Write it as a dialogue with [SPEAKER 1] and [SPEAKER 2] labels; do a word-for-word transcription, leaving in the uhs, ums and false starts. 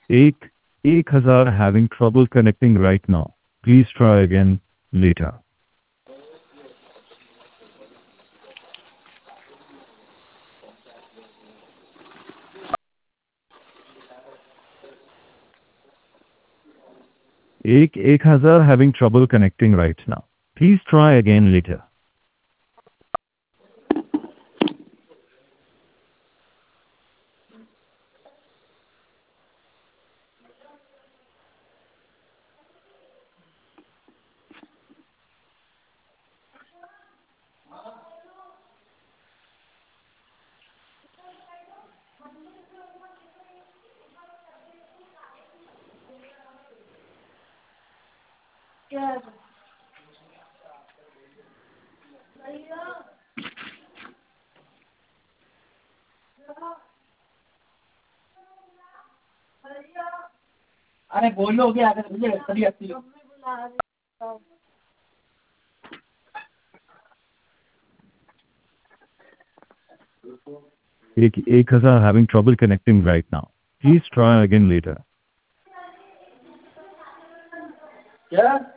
[SPEAKER 1] एक एक हजार having trouble connecting right now. Please try again later. एक एक हजार having trouble connecting right now. Please try again later.
[SPEAKER 2] अरे बोलो क्या मुझे सभी अच्छी हो
[SPEAKER 1] एक एक हजार having trouble connecting right now. Please try again later.
[SPEAKER 2] क्या